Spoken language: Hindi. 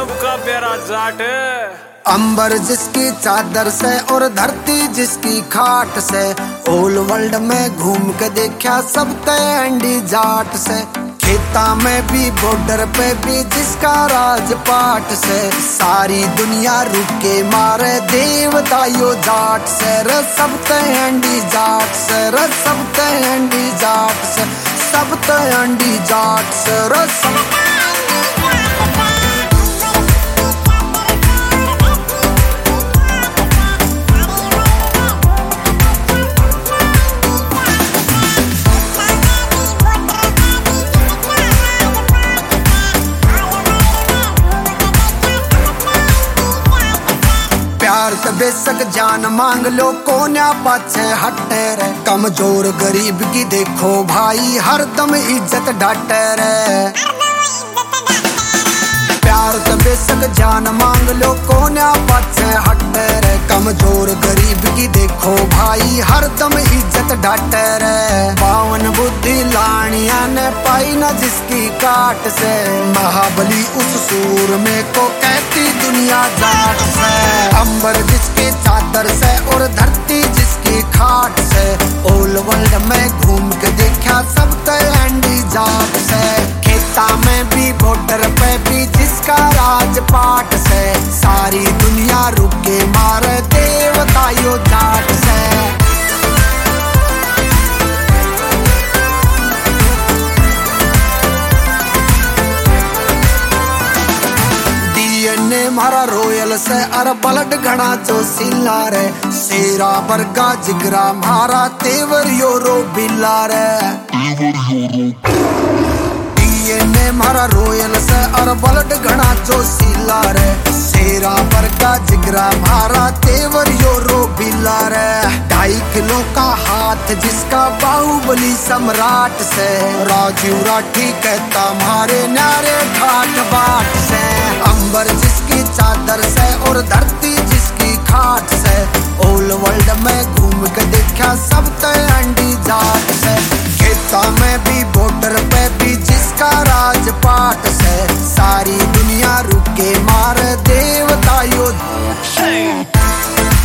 सबका प्यारा जाट। अंबर जिसकी चादर से और धरती जिसकी खाट से, ऑल वर्ल्ड में घूम के देखा सब अंडी जाट से। खेता में भी बॉर्डर पे भी जिसका राजपाट से, सारी दुनिया रुक के मारे देवता यो जाट से। रे सब अंडी जाट से, रे सब अंडी जाट से, सब अंडी जाट से, रे सब। प्यार से बेशक जान मांग लो कोन्या पाछे हटे रे, कमजोर गरीब की देखो भाई हरदम इज्जत डाटे रे। प्यार से बेशक जान मांग लो कोन्या पाछे हटे रे, कमजोर गरीब की देखो भाई हरदम इज्जत डाटे रे। बावन बुद्धि लानिया ने पाई न जिसकी काट से, महाबली उस सूर में को कहती दुनिया जाट से। अंबर जिसकी चादर से और धरती जिसकी खाट से, ऑल वर्ल्ड में घूम के देखा सब अंडी जाट से। खेता में भी बॉर्डर पे भी जिसका राजपाट से, सारी दुनिया रुक के मारे देवता यो जाट से। डीएनए मारा रॉयल से अर ब्लड घड़ा जो सिला रे, शेरा बरगा जिगरा मारा तेवर योरो बिल्ला रे। डीएनए मारा रॉयल से अर ब्लड घड़ा जो सिला रे, शेरा बरगा जिगरा मारा तेवर योरो बिल्ला रे। 2.5 किलो का हाथ जिसका बाहुबली सम्राट से, राजू राठी कहता मारे न्यारे ठाट बाट से। अंबर जिसकी चादर से और धरती जिसकी खाट से, ऑल वर्ल्ड में घूम के देखा सब अंडी जाट से। खेता में भी बॉर्डर पे भी जिसका राजपाट से, सारी दुनिया रुक के मार देवता यो।